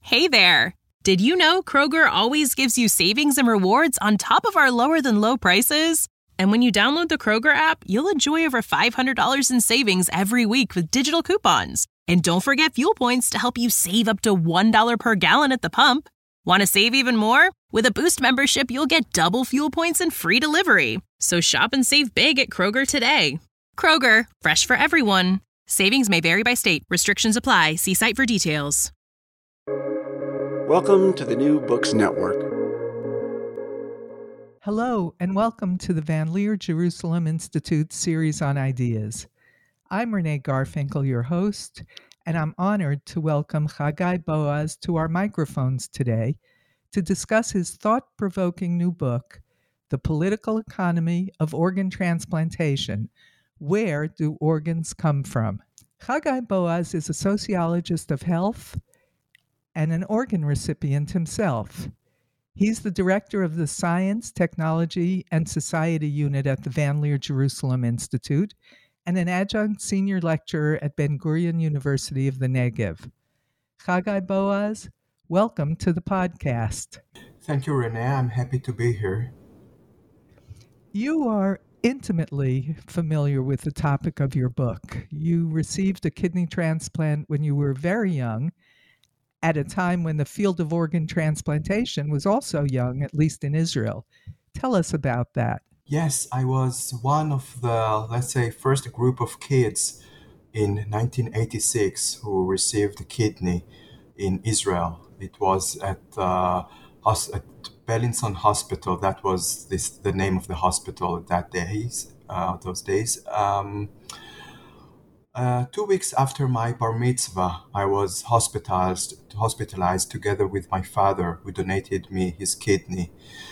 Hey there! Did you know Kroger always gives you savings and rewards on top of our lower-than-low prices? And when you download the Kroger app, you'll enjoy over $500 in savings every week with digital coupons. And don't forget fuel points to help you save up to $1 per gallon at the pump. Want to save even more? With a Boost membership, you'll get double fuel points and free delivery. So shop and save big at Kroger today. Kroger, fresh for everyone. Savings may vary by state. Restrictions apply. See site for details. Welcome to the New Books Network. Hello, and welcome to the Van Leer Jerusalem Institute series on ideas. I'm Renee Garfinkel, your host, and I'm honored to welcome Chagai Boaz to our microphones today to discuss his thought-provoking new book, The Political Economy of Organ Transplantation: Where Do Organs Come From? Chagai Boaz is a sociologist of health and an organ recipient himself. He's the director of the Science, Technology, and Society Unit at the Van Leer Jerusalem Institute and an adjunct senior lecturer at Ben-Gurion University of the Negev. Chagai Boaz, welcome to the podcast. Thank you, Renee. I'm happy to be here. You are intimately familiar with the topic of your book. You received a kidney transplant when you were very young, at a time when the field of organ transplantation was also young, at least in Israel. Tell us about that. Yes, I was one of the, first group of kids in 1986 who received a kidney in Israel. It was at Bellinson Hospital. That was the name of the hospital those days. 2 weeks after my bar mitzvah, I was hospitalized together with my father, who donated me his kidney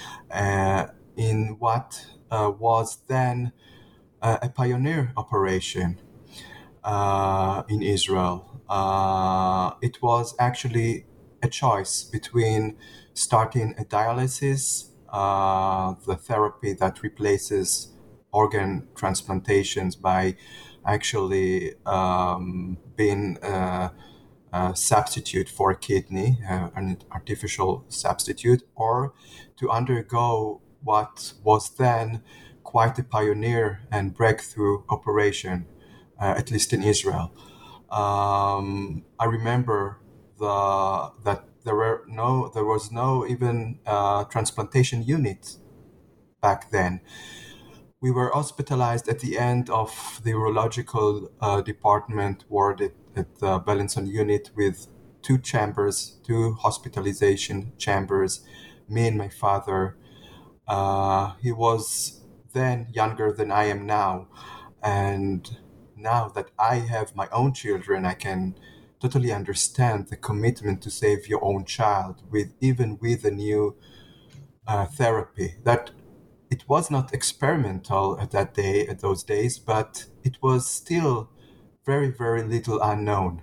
in what was then a pioneer operation in Israel. It was actually a choice between starting a dialysis, the therapy that replaces organ transplantations, by actually being a substitute for a kidney, an artificial substitute, or to undergo what was then quite a pioneer and breakthrough operation, at least in Israel. I remember that there was no even transplantation unit back then. We were hospitalized at the end of the urological department ward at the Bellinson unit with two hospitalization chambers, me and my father. He was then younger than I am now. And now that I have my own children, I can totally understand the commitment to save your own child, even with a new therapy. That it was not experimental at those days, but it was still very, very little unknown.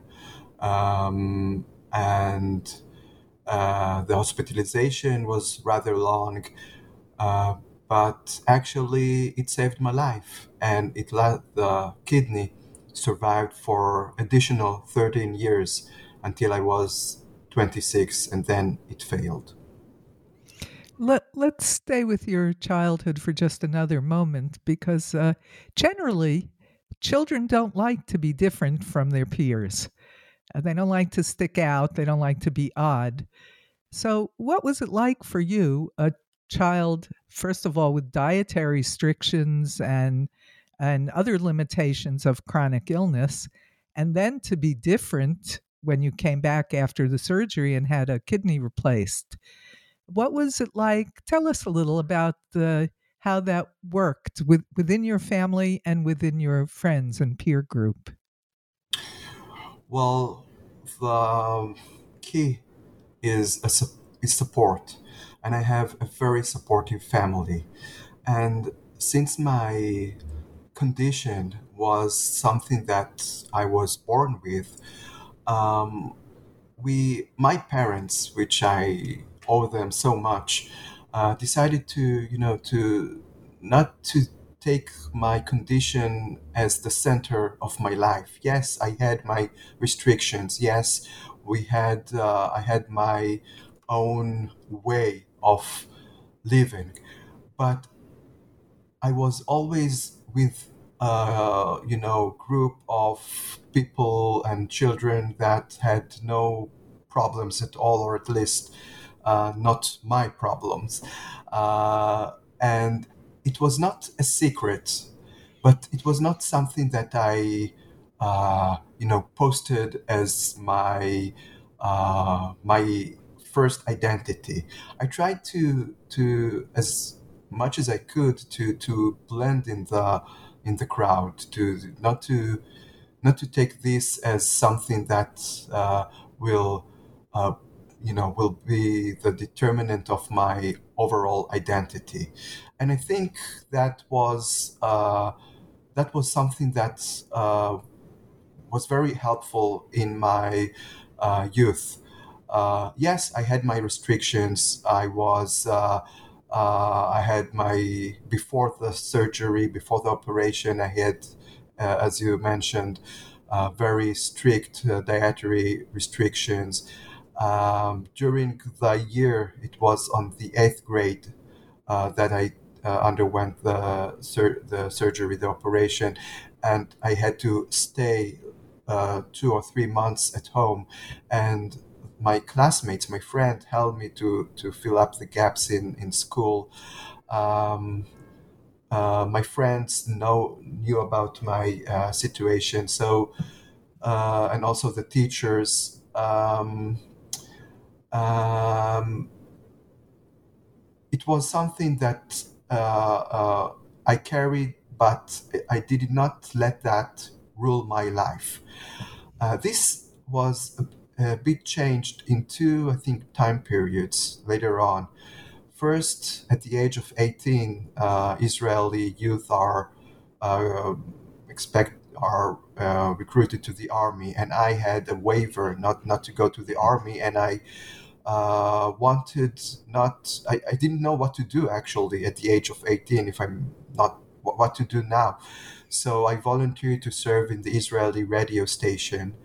And the hospitalization was rather long, but actually it saved my life, and the kidney survived for additional 13 years until I was 26, and then it failed. Let's stay with your childhood for just another moment, because generally, children don't like to be different from their peers. They don't like to stick out. They don't like to be odd. So what was it like for you, a child, first of all, with dietary restrictions and other limitations of chronic illness, and then to be different when you came back after the surgery and had a kidney replaced? What was it like? Tell us a little about how that worked within your family and within your friends and peer group. Well, the key is support, and I have a very supportive family. And since my condition was something that I was born with, my parents, which I owe them so much, decided to not to take my condition as the center of my life. Yes, I had my restrictions. Yes, I had my own way of living, but I was always with group of people and children that had no problems at all, or at least not my problems. And it was not a secret, but it was not something that I posted as my first identity. I tried to as much as I could to blend in the crowd, to not to take this as something that will will be the determinant of my overall identity. And I think that was something that was very helpful in my youth. Yes, I had my restrictions. I had my, before the surgery, before the operation, I had, as you mentioned, very strict dietary restrictions. During the year, it was on the 8th grade that I underwent the surgery, the operation, and I had to stay 2 or 3 months at home. And my classmates, my friend, helped me to fill up the gaps in school. Um, my friends knew about my situation, so and also the teachers. Um, it was something that I carried, but I did not let that rule my life. This was a bit changed in two, I think, time periods later on. First, at the age of 18, Israeli youth uh, are recruited to the army, and I had a waiver not to go to the army, and I wanted not. I didn't know what to do actually at the age of 18. If I'm not what to do now, so I volunteered to serve in the Israeli radio station,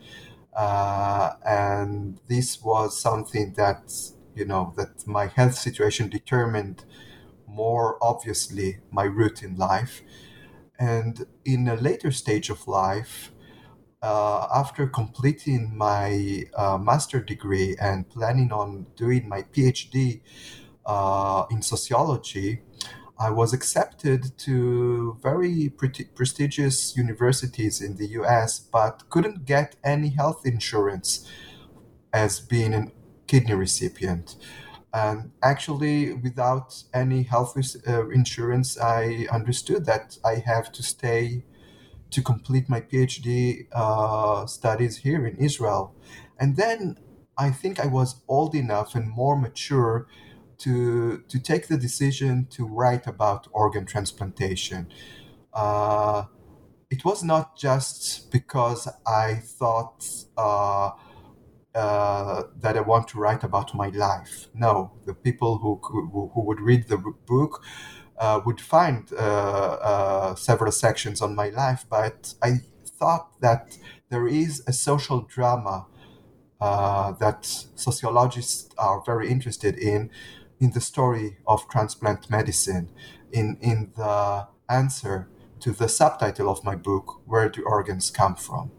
and this was something that that my health situation determined more obviously my route in life. And in a later stage of life, after completing my master degree and planning on doing my PhD in sociology, I was accepted to very prestigious universities in the US, but couldn't get any health insurance as being a kidney recipient. And actually, without any health insurance, I understood that I have to stay to complete my PhD studies here in Israel. And then I think I was old enough and more mature to take the decision to write about organ transplantation. Uh, it was not just because I thought that I want to write about my life. No, the people who would read the book would find several sections on my life, but I thought that there is a social drama that sociologists are very interested in the story of transplant medicine, in the answer to the subtitle of my book, Where Do Organs Come From?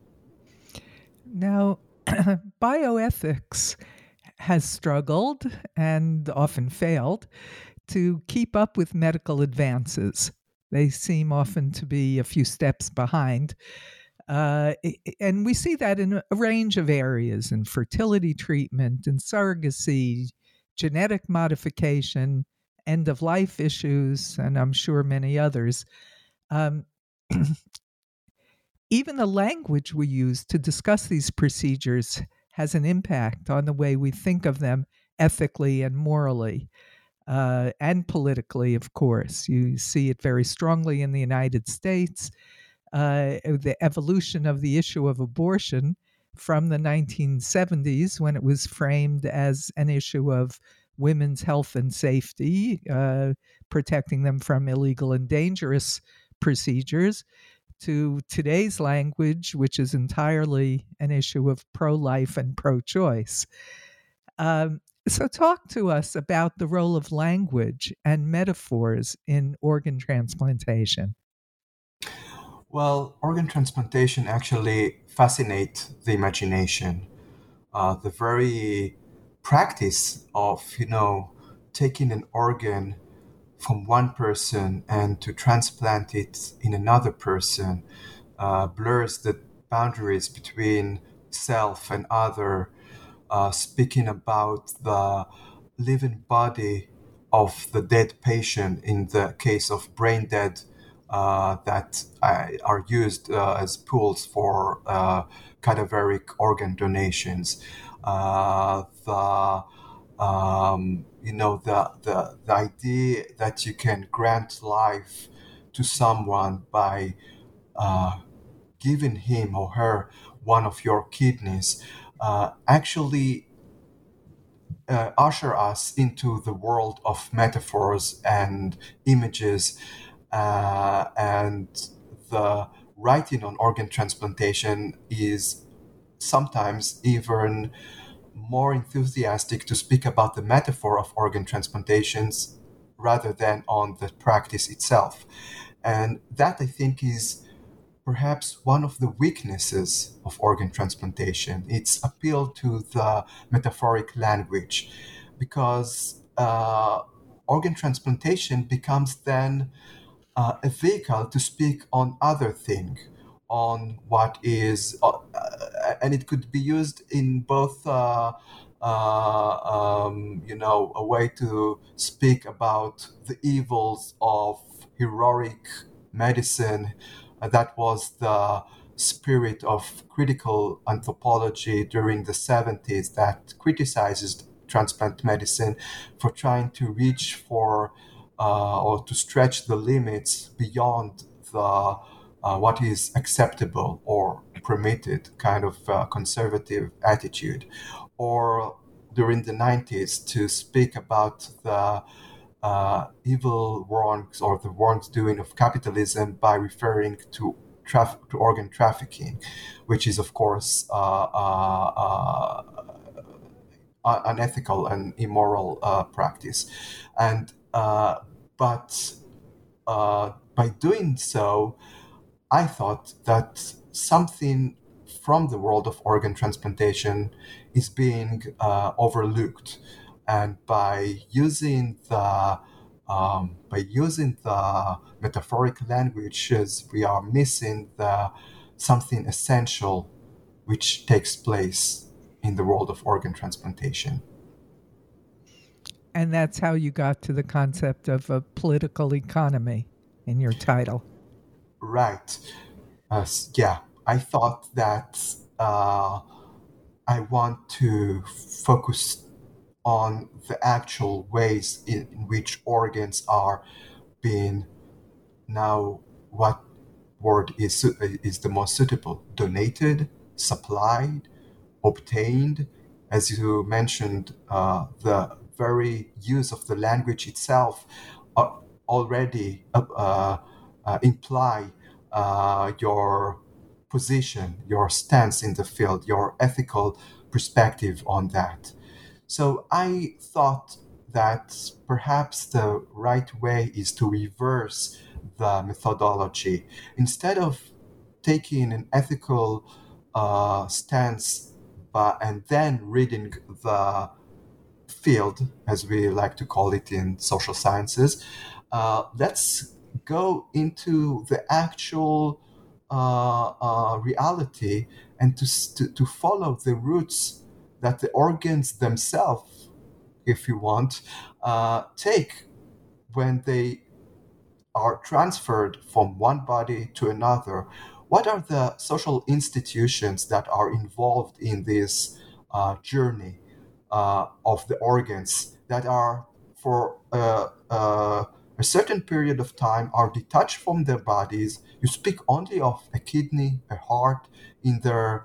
Now, bioethics has struggled and often failed to keep up with medical advances. They seem often to be a few steps behind. And we see that in a range of areas, in fertility treatment, in surrogacy, genetic modification, end of life issues, and I'm sure many others. Um, Even the language we use to discuss these procedures has an impact on the way we think of them ethically and morally. And politically, of course. You see it very strongly in the United States. The evolution of the issue of abortion from the 1970s, when it was framed as an issue of women's health and safety, protecting them from illegal and dangerous procedures, to today's language, which is entirely an issue of pro-life and pro-choice. So talk to us about the role of language and metaphors in organ transplantation. Well, organ transplantation actually fascinates the imagination. The very practice of, taking an organ from one person and to transplant it in another person blurs the boundaries between self and other, speaking about the living body of the dead patient in the case of brain dead that are used as pools for cadaveric organ donations. The idea that you can grant life to someone by giving him or her one of your kidneys actually usher us into the world of metaphors and images, and the writing on organ transplantation is sometimes even more enthusiastic to speak about the metaphor of organ transplantations rather than on the practice itself. And that, I think, is perhaps one of the weaknesses of organ transplantation. Its appeal to the metaphoric language, because organ transplantation becomes then a vehicle to speak on other thing, on what is, and it could be used in both. A way to speak about the evils of heroic medicine. That was the spirit of critical anthropology during the 70s that criticizes transplant medicine for trying to reach for or to stretch the limits beyond the what is acceptable or permitted kind of conservative attitude, or during the 90s to speak about the evil wrongs or the wrongdoing of capitalism by referring to organ trafficking, which is of course unethical and immoral practice. And but by doing so, I thought that something from the world of organ transplantation is being overlooked, and by using the metaphoric languages, we are missing the something essential which takes place in the world of organ transplantation. And that's how you got to the concept of a political economy in your title. Right. Yeah, I thought that I want to focus on the actual ways in which organs are being, now what word is the most suitable, donated, supplied, obtained. As you mentioned, the very use of the language itself already imply your position, your stance in the field, your ethical perspective on that. So I thought that perhaps the right way is to reverse the methodology. Instead of taking an ethical stance and then reading the field, as we like to call it in social sciences, let's go into the actual reality and to follow the roots that the organs themselves, if you want, take when they are transferred from one body to another. What are the social institutions that are involved in this journey of the organs that are for a certain period of time are detached from their bodies? You speak only of a kidney, a heart, in their,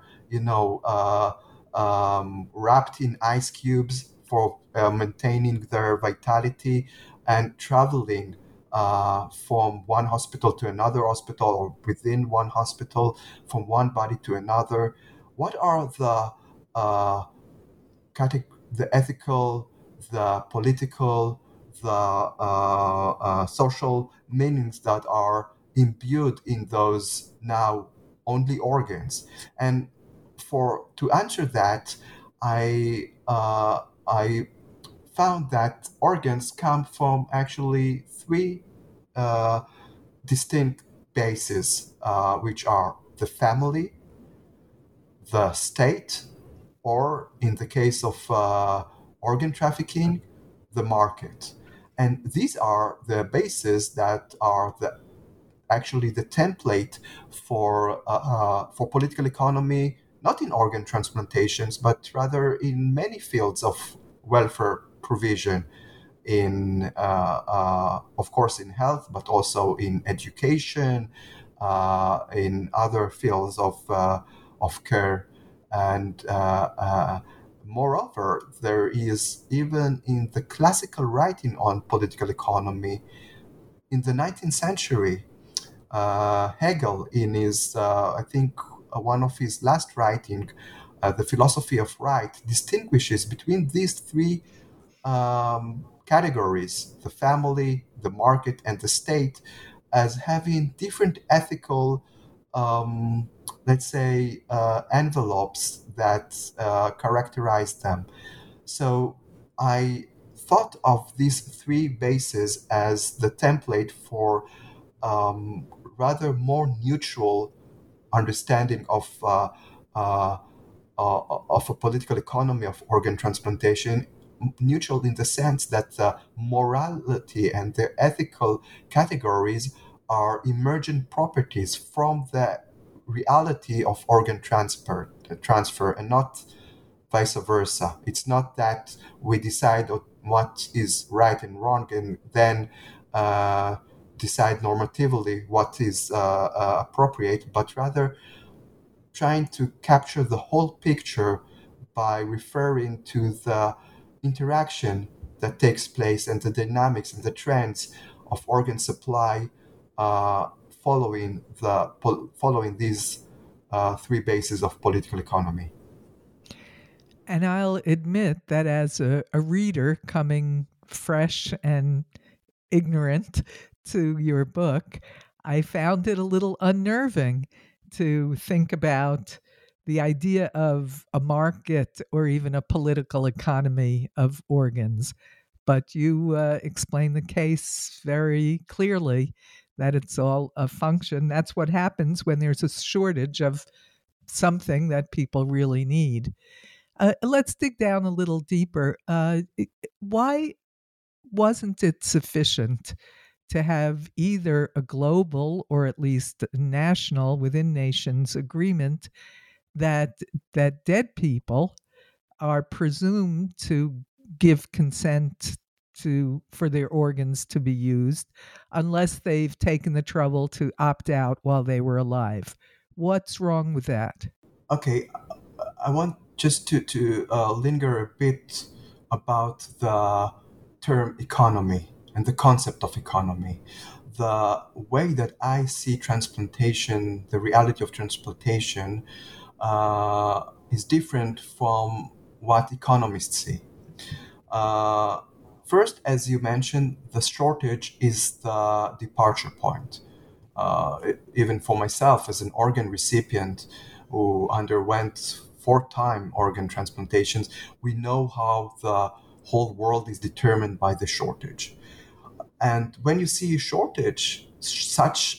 wrapped in ice cubes for maintaining their vitality and traveling from one hospital to another hospital, or within one hospital, from one body to another? What are the ethical, the political, the social meanings that are imbued in those now only organs? And to answer that, I found that organs come from actually three uh, distinct bases, which are the family, the state, or in the case of organ trafficking, the market. And these are the bases that are actually the template for political economy, not in organ transplantations, but rather in many fields of welfare provision, of course, in health, but also in education, in other fields of care. And moreover, there is, even in the classical writing on political economy in the 19th century, Hegel, in his, I think, one of his last writing, The Philosophy of Right, distinguishes between these three categories: the family, the market, and the state, as having different ethical, let's say, envelopes that characterize them. So I thought of these three bases as the template for rather more neutral understanding uh, of a political economy of organ transplantation, neutral in the sense that the morality and the ethical categories are emergent properties from the reality of organ transfer, and not vice versa. It's not that we decide what is right and wrong and then decide normatively what is appropriate, but rather trying to capture the whole picture by referring to the interaction that takes place and the dynamics and the trends of organ supply uh, following these three bases of political economy. And I'll admit that as a reader coming fresh and ignorant to your book, I found it a little unnerving to think about the idea of a market or even a political economy of organs. But you explain the case very clearly that it's all a function. That's what happens when there's a shortage of something that people really need. Let's dig down a little deeper. Why wasn't it sufficient to have either a global or at least national within nations agreement that dead people are presumed to give consent for their organs to be used unless they've taken the trouble to opt out while they were alive? What's wrong with that? Okay, I want just to linger a bit about the term economy and the concept of economy. The way that I see transplantation, the reality of transplantation, is different from what economists see. Uh, First, as you mentioned, the shortage is the departure point. Even for myself, as an organ recipient who underwent 4-time organ transplantations, we know how the whole world is determined by the shortage. And when you see a shortage, such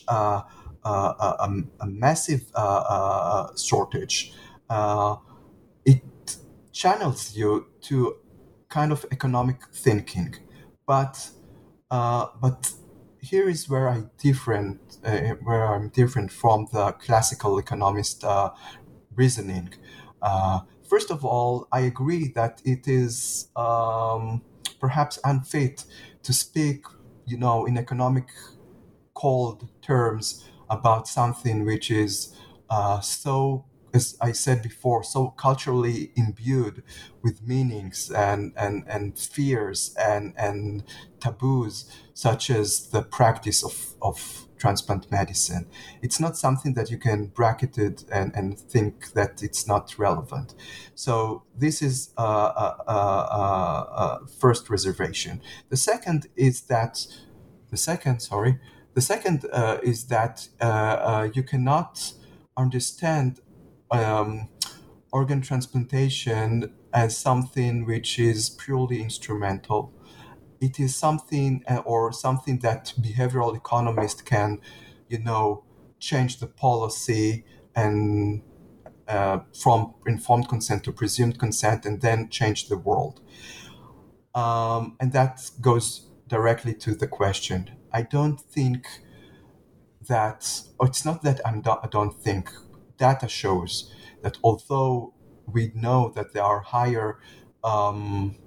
a massive shortage, it channels you to kind of economic thinking. But here is where I'm different from the classical economist reasoning. First of all, I agree that it is perhaps unfit to speak, in economic cold terms about something which is so as I said before, so culturally imbued with meanings and fears and taboos, such as the practice of transplant medicine. It's not something that you can bracket it and think that it's not relevant. So this is a first reservation. The second is that you cannot understand um, organ transplantation as something which is purely instrumental. It is something or something that behavioral economists can, change the policy and from informed consent to presumed consent and then change the world. And that goes directly to the question. I don't think that, or it's not that I don't think, data shows that although we know that there are higher, um,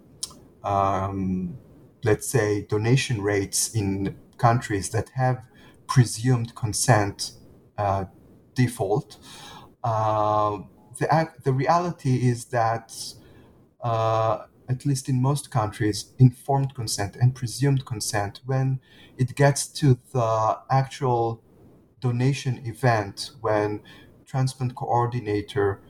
let's say, donation rates in countries that have presumed consent default, uh, the reality is that at least in most countries, informed consent and presumed consent, when it gets to the actual donation event, when transplant coordinator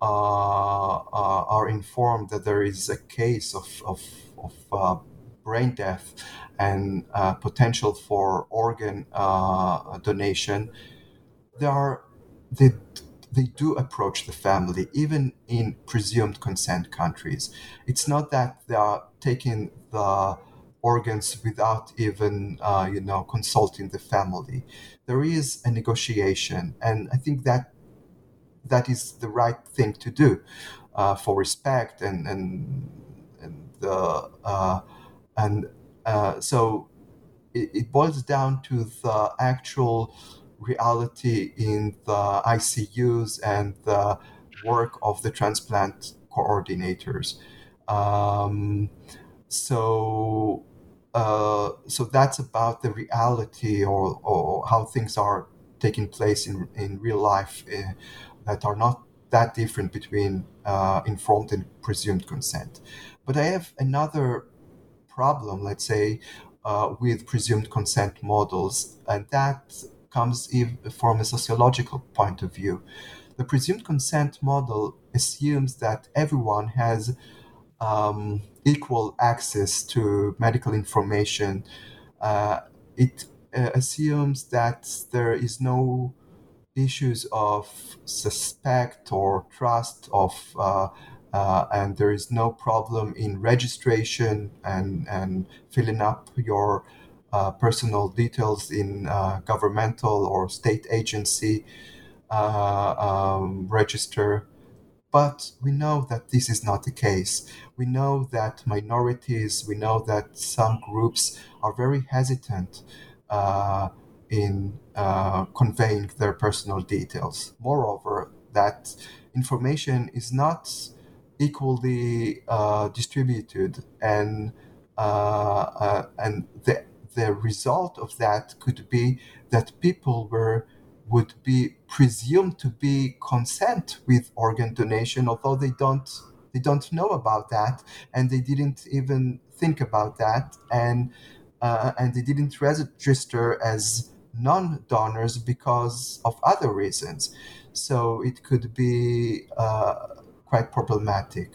are informed that there is a case of brain death and potential for organ donation, there are they, they do approach the family, even in presumed consent countries. It's not that they are taking the organs without even, consulting the family. There is a negotiation, and I think that is the right thing to do for respect and so it boils down to the actual reality in the ICUs and the work of the transplant coordinators. Um, so that's about the reality or how things are taking place in real life that are not that different between informed and presumed consent. But I have another problem, let's say, with presumed consent models, and that comes from a sociological point of view. The presumed consent model assumes that everyone has equal access to medical information. It assumes that there is no issues of suspect or trust of and there is no problem in registration and filling up your personal details in governmental or state agency register. But we know that this is not the case. We know that minorities, we know that some groups are very hesitant in conveying their personal details. Moreover, that information is not equally distributed, and the result of that could be that people would be presumed to be consent with organ donation, although they don't know about that, and they didn't even think about that, and they didn't register as non-donors because of other reasons. So it could be quite problematic.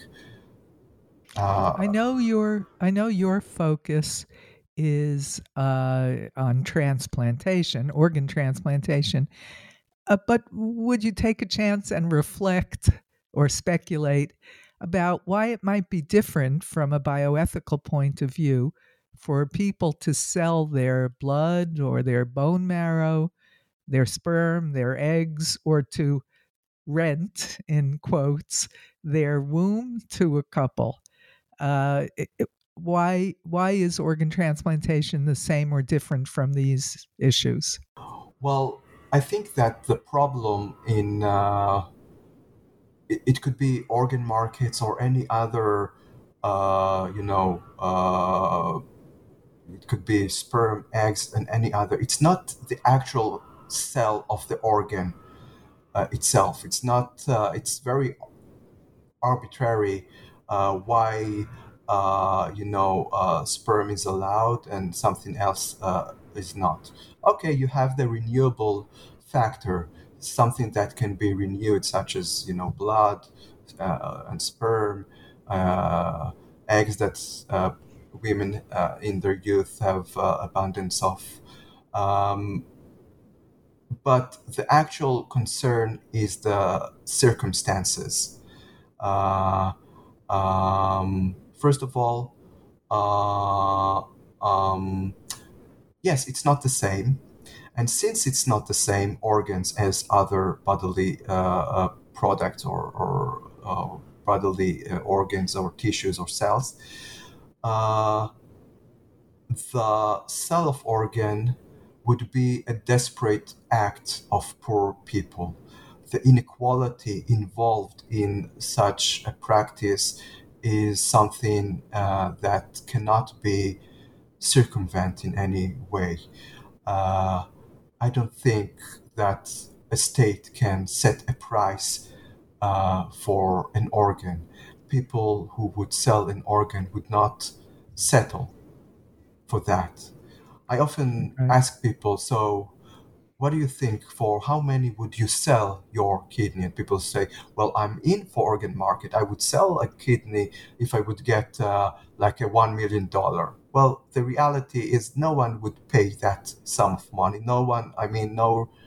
I know your focus is on transplantation, organ transplantation. But would you take a chance and reflect or speculate about why it might be different from a bioethical point of view for people to sell their blood or their bone marrow, their sperm, their eggs, or to rent, in quotes, their womb to a couple? Why is organ transplantation the same or different from these issues? Well, I think that the problem in it could be organ markets or any other, it could be sperm, eggs, and any other. It's not the actual cell of the organ. itself. It's not. It's very arbitrary why sperm is allowed and something else is not. Okay, you have the renewable factor, something that can be renewed, such as blood and sperm, uh, eggs that women in their youth have abundance of. Um, but the actual concern is the circumstances. Uh, First of all, uh, um, yes, it's not the same. And since it's not the same organs as other bodily products or bodily organs or tissues or cells, uh, the sale of organ would be a desperate act of poor people. The inequality involved in such a practice is something that cannot be circumvented in any way. Uh, I don't think that a state can set a price for an organ. People who would sell an organ would not settle for that. I often Right. ask people, so what do you think, for how many would you sell your kidney? And people say, well, I'm in for organ market. I would sell a kidney if I would get like a $1 million. Well, the reality is no one would pay that sum of money. No one, I mean,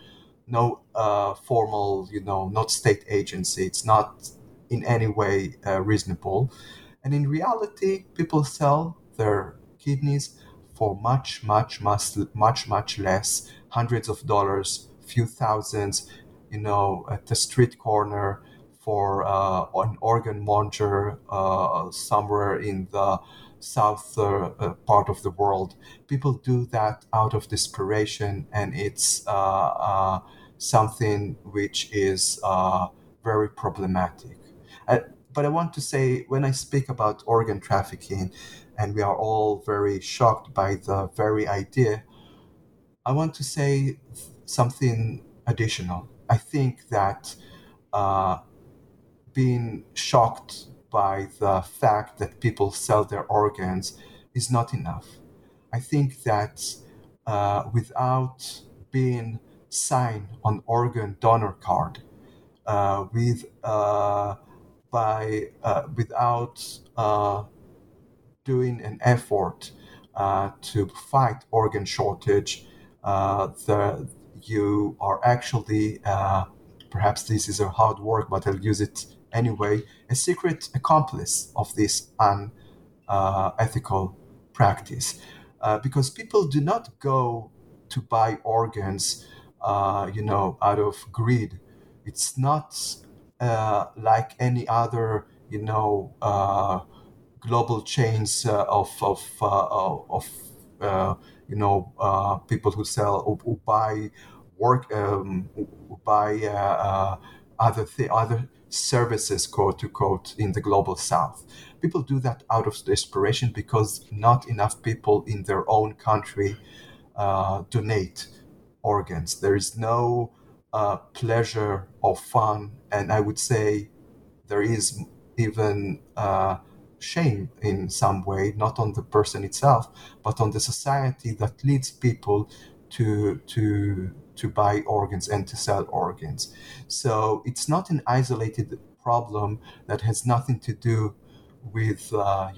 no formal, not state agency. It's not in any way reasonable. And in reality, people sell their kidneys for much, much, much less, hundreds of dollars, few thousands, at the street corner for an organ monger somewhere in the south part of the world. People do that out of desperation, and it's something which is very problematic. Uh, but I want to say, when I speak about organ trafficking, and we are all very shocked by the very idea, I want to say something additional. I think that uh, being shocked by the fact that people sell their organs is not enough. I think that without being signed on organ donor card, with by without doing an effort to fight organ shortage, you are actually, perhaps this is a hard work, but I'll use it anyway, a secret accomplice of this unethical practice. Because people do not go to buy organs, out of greed. It's not like any other, global chains of people who sell, who buy who buy other services, quote to quote, in the global south. People do that out of desperation because not enough people in their own country donate organs. There is no pleasure or fun, and I would say there is even shame in some way, not on the person itself, but on the society that leads people to buy organs and to sell organs. So it's not an isolated problem that has nothing to do with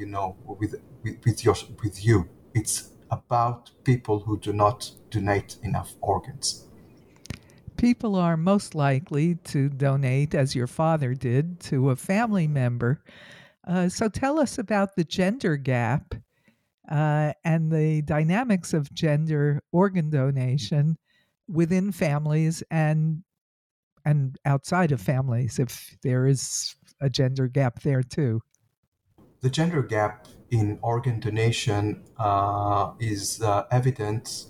with you. It's about people who do not donate enough organs. People are most likely to donate, as your father did, to a family member. So tell us about the gender gap and the dynamics of gender organ donation within families and outside of families, if there is a gender gap there too. The gender gap in organ donation is evident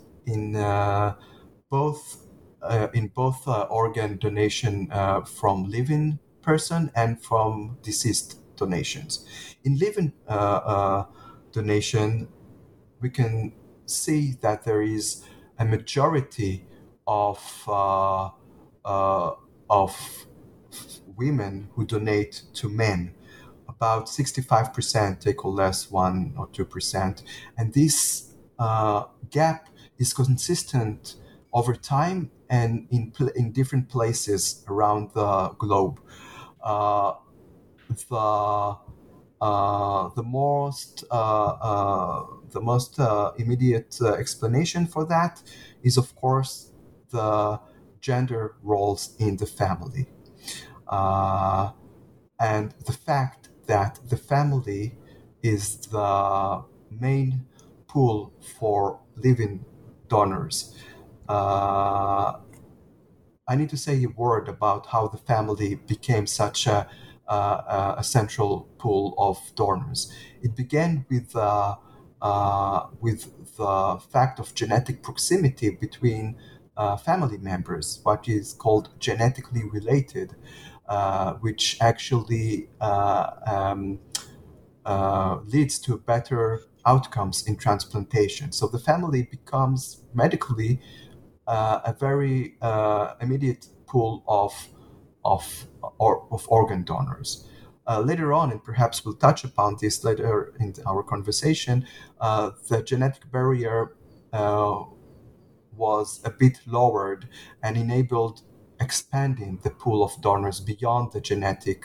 both in both organ donation from living person and from deceased donations. In living donation, we can see that there is a majority of of women who donate to men. About 65% take or less 1 or 2%. And this gap is consistent over time and in different places around the globe. Uh, the the most immediate explanation for that is, of course, the gender roles in the family, and the fact that the family is the main pool for living donors. I need to say a word about how the family became such a central pool of donors. It began with the fact of genetic proximity between family members, what is called genetically related, which actually leads to better outcomes in transplantation. So the family becomes medically a very immediate pool of organ donors. Later on, and perhaps we'll touch upon this later in our conversation, the genetic barrier was a bit lowered and enabled expanding the pool of donors beyond the genetic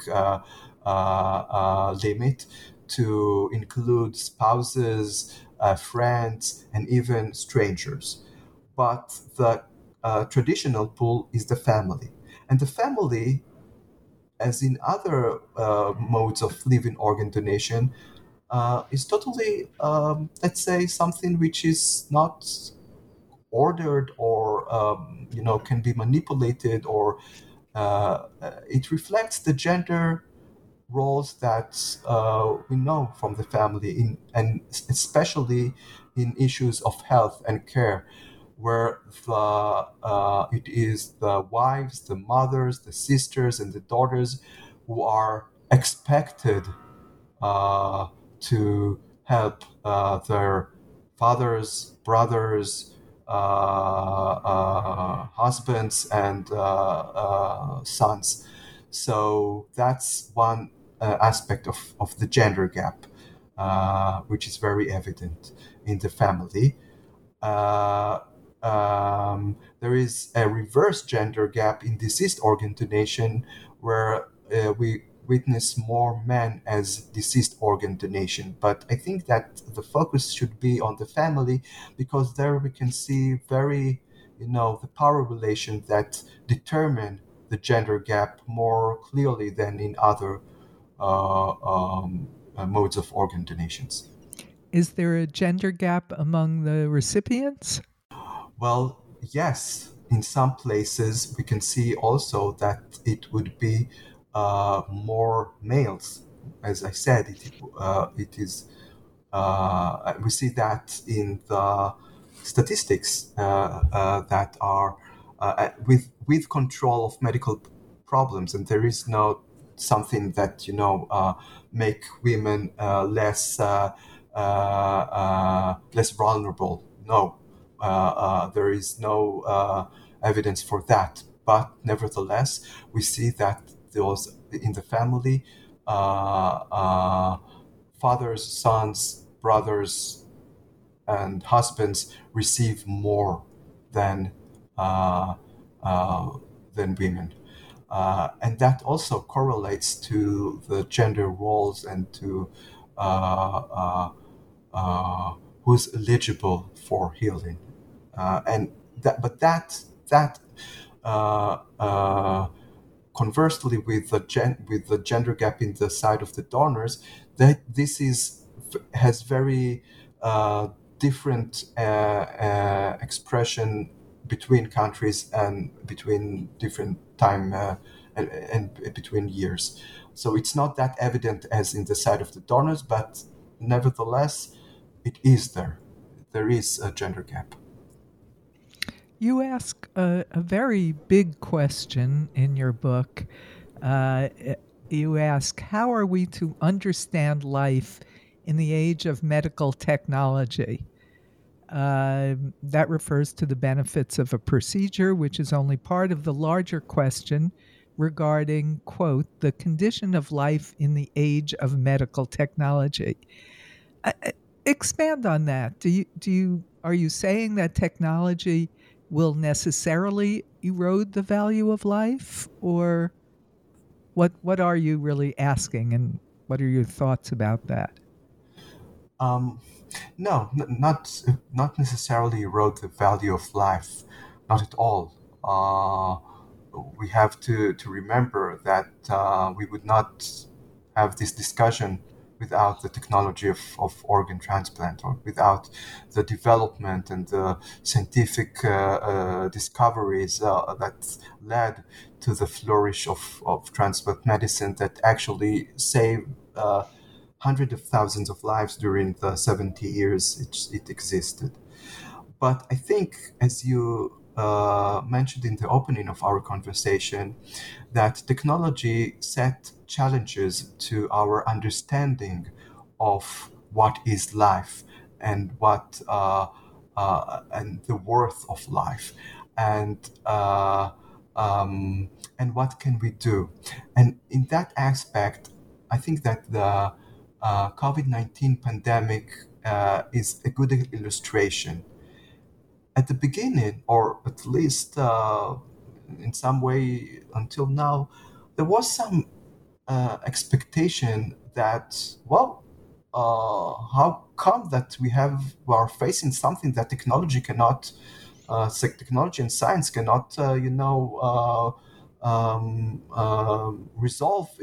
limit to include spouses, friends, and even strangers. But the traditional pool is the family. And the family, as in other modes of living organ donation, is totally, let's say, something which is not ordered or, can be manipulated, or it reflects the gender roles that we know from the family, and especially in issues of health and care, where it is the wives, the mothers, the sisters, and the daughters who are expected to help their fathers, brothers, husbands, and sons. So that's one aspect of the gender gap, which is very evident in the family. There is a reverse gender gap in deceased organ donation, where we witness more men as deceased organ donation. But I think that the focus should be on the family, because there we can see very, the power relation that determine the gender gap more clearly than in other modes of organ donations. Is there a gender gap among the recipients? Well, yes. In some places, we can see also that it would be more males. As I said, it is. We see that in the statistics that are with control of medical problems, and there is no something that make women less vulnerable. No, there is no evidence for that. But nevertheless, we see that those in the family, fathers, sons, brothers, and husbands receive more than women. And that also correlates to the gender roles and to who's eligible for healing. Conversely, with the gender gap in the side of the donors, that this has very different expression between countries and between different time and between years. So it's not that evident as in the side of the donors, but nevertheless, it is there. There is a gender gap. You ask a very big question in your book. You ask, how are we to understand life in the age of medical technology? That refers to the benefits of a procedure, which is only part of the larger question, regarding, quote, the condition of life in the age of medical technology. Expand on that. Are you saying that technology will necessarily erode the value of life, or what are you really asking, and what are your thoughts about that? Um, no, not necessarily erode the value of life, not at all. We have to remember that we would not have this discussion without the technology of organ transplant, or without the development and the scientific discoveries that led to the flourish of transplant medicine that actually saved hundreds of thousands of lives during the 70 years it existed. But I think, as you mentioned in the opening of our conversation, that technology set challenges to our understanding of what is life and and the worth of life, and what can we do. And in that aspect, I think that the COVID-19 pandemic is a good illustration. At the beginning, or at least in some way until now, there was some expectation that, well, how come that we are facing something that technology cannot, technology and science cannot, resolve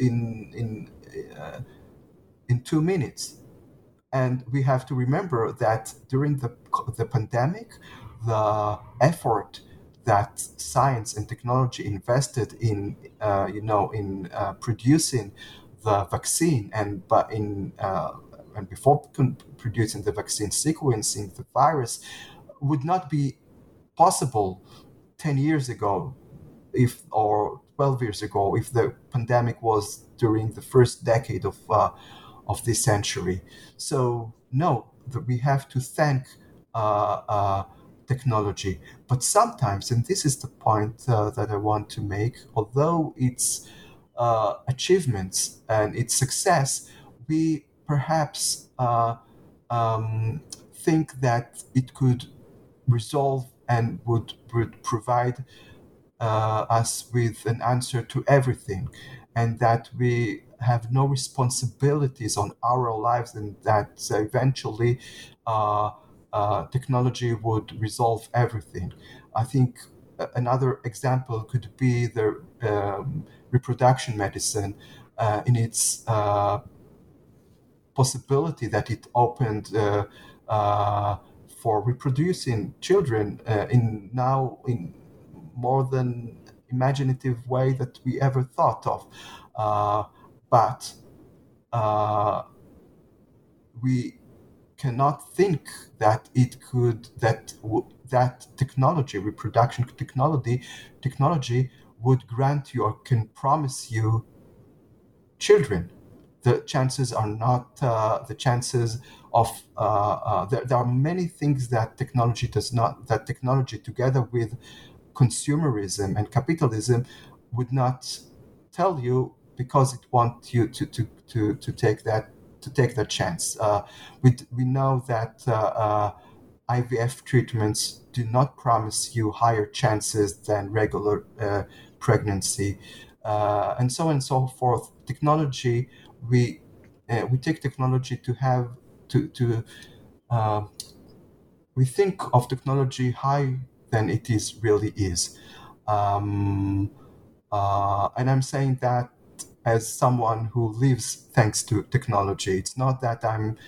in 2 minutes. And we have to remember that during the pandemic, the effort that science and technology invested in, producing the vaccine, and before producing the vaccine, sequencing the virus, would not be possible 10 years ago, if or 12 years ago, if the pandemic was during the first decade of this century. So no, we have to thank technology. But sometimes, and this is the point that I want to make, although its achievements and its success, we perhaps think that it could resolve and would provide us with an answer to everything, and that we have no responsibilities on our lives, and that eventually technology would resolve everything. I think another example could be the reproduction medicine in its possibility that it opened for reproducing children in more than imaginative way that we ever thought of. But we cannot think that that technology, reproduction technology, would grant you or can promise you children. The chances are not the chances of. There are many things that technology does not. That technology, together with consumerism and capitalism, would not tell you, because it wants you to take that chance. We know that IVF treatments do not promise you higher chances than regular pregnancy, and so on and so forth. Technology, we take technology to have to we think of technology high than it is really is. Um, and I'm saying that as someone who lives thanks to technology. It's not that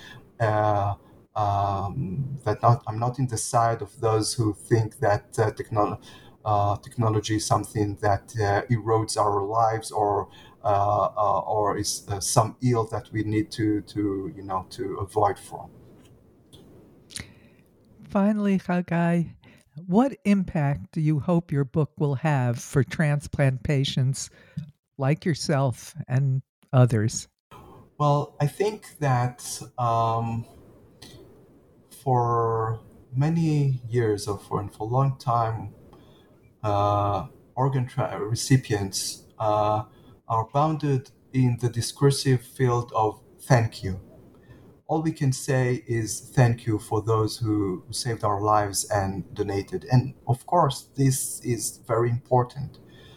I'm not in the side of those who think that technology is something that erodes our lives, or is some ill that we need to avoid from. Finally, Chagai, what impact do you hope your book will have for transplant patients like yourself and others? Well, I think that for many years, or for a long time, organ recipients are bounded in the discursive field of thank you. All we can say is thank you for those who saved our lives and donated. And of course, this is very important.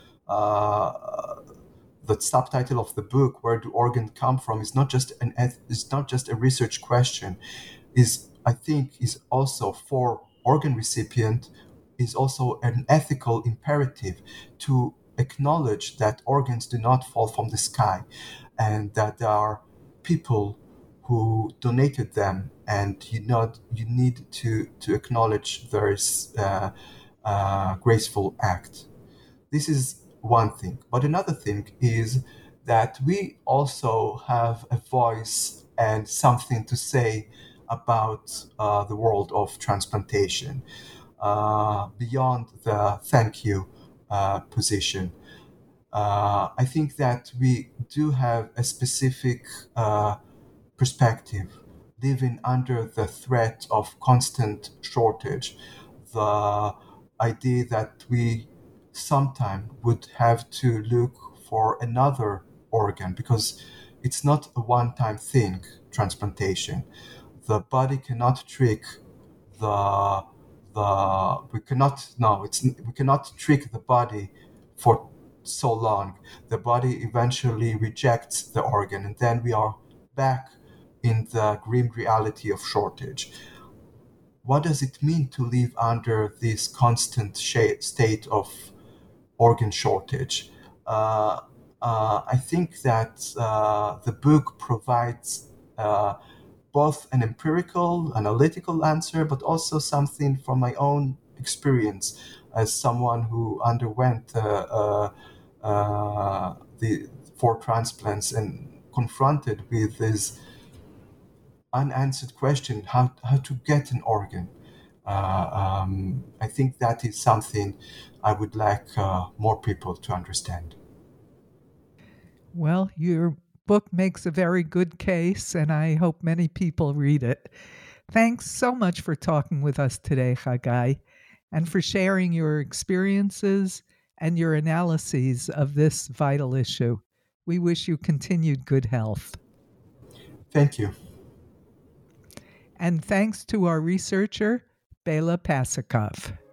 The subtitle of the book, "Where Do Organs Come From?" is not just a research question. I think is also for organ recipient is also an ethical imperative to acknowledge that organs do not fall from the sky, and that there are people who donated them, and you need to acknowledge their graceful act. This is one thing. But another thing is that we also have a voice and something to say about the world of transplantation beyond the thank you position. I think that we do have a specific perspective living under the threat of constant shortage. The idea that we sometime would have to look for another organ because it's not a one-time thing, transplantation. The body cannot trick the we cannot trick the body for so long. The body eventually rejects the organ, and then we are back in the grim reality of shortage. What does it mean to live under this constant state of organ shortage? I think that the book provides both an empirical, analytical answer, but also something from my own experience as someone who underwent the 4 transplants and confronted with this unanswered question: how to get an organ. I think that is something I would like more people to understand. Well, your book makes a very good case, and I hope many people read it. Thanks so much for talking with us today, Chagai, and for sharing your experiences and your analyses of this vital issue. We wish you continued good health. Thank you. And thanks to our researcher, Bela Pasikov.